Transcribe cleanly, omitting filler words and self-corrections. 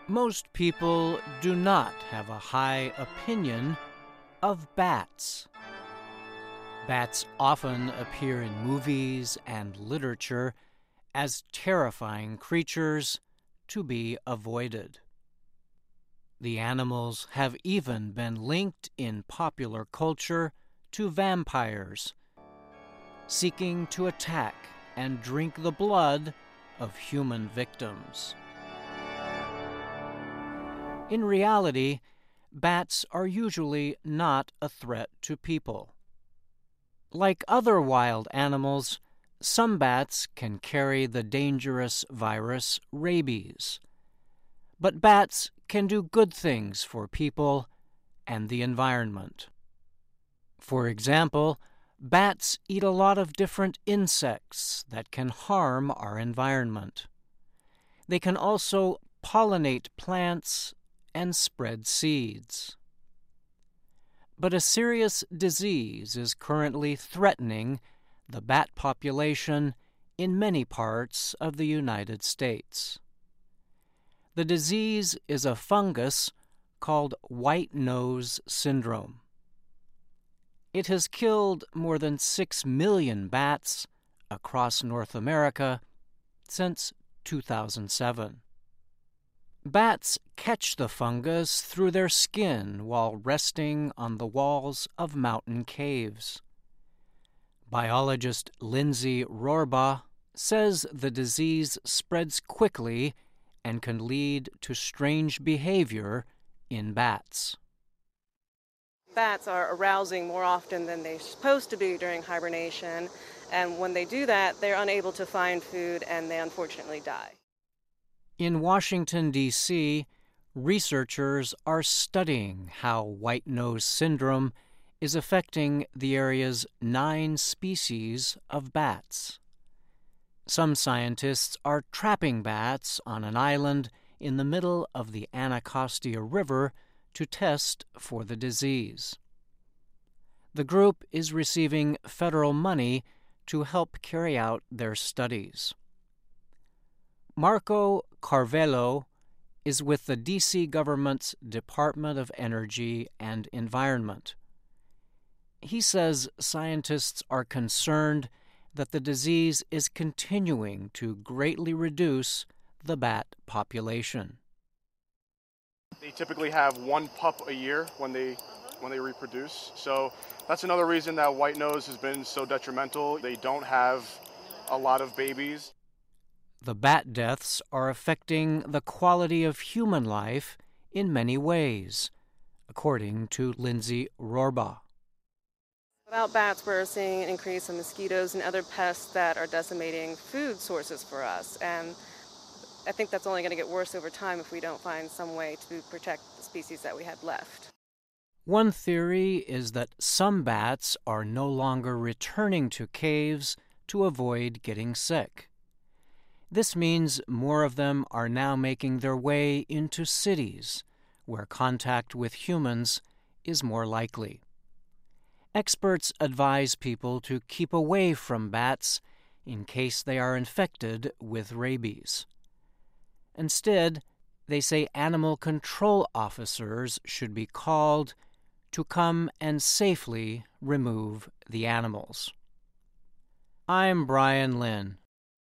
Most people do not have a high opinion of bats. Bats often appear in movies and literature as terrifying creatures to be avoided. The animals have even been linked in popular culture to vampires, seeking to attack and drink the blood of human victims. In reality, bats are usually not a threat to people. Like other wild animals, some bats can carry the dangerous virus rabies. But bats can do good things for people and the environment. For example, bats eat a lot of different insects that can harm our environment. They can also pollinate plants and spread seeds. But a serious disease is currently threatening the bat population in many parts of the United States. The disease is a fungus called white nose syndrome. It has killed more than 6 million bats across North America since 2007. Bats catch the fungus through their skin while resting on the walls of mountain caves. Biologist Lindsay Rohrbaugh says the disease spreads quickly and can lead to strange behavior in bats. Bats are arousing more often than they're supposed to be during hibernation, and when they do that, they're unable to find food and they unfortunately die. In Washington, D.C., researchers are studying how white nose syndrome is affecting the area's 9 species of bats. Some scientists are trapping bats on an island in the middle of the Anacostia River to test for the disease. The group is receiving federal money to help carry out their studies. Marco Carvello is with the D.C. government's Department of Energy and Environment. He says scientists are concerned that the disease is continuing to greatly reduce the bat population. They typically have 1 pup a year when they reproduce. So that's another reason that white nose has been so detrimental. They don't have a lot of babies. The bat deaths are affecting the quality of human life in many ways, according to Lindsay Rohrbaugh. Without bats, we're seeing an increase in mosquitoes and other pests that are decimating food sources for us. And I think that's only going to get worse over time if we don't find some way to protect the species that we had left. One theory is that some bats are no longer returning to caves to avoid getting sick. This means more of them are now making their way into cities, where contact with humans is more likely. Experts advise people to keep away from bats in case they are infected with rabies. Instead, they say animal control officers should be called to come and safely remove the animals. I'm Brian Lynn.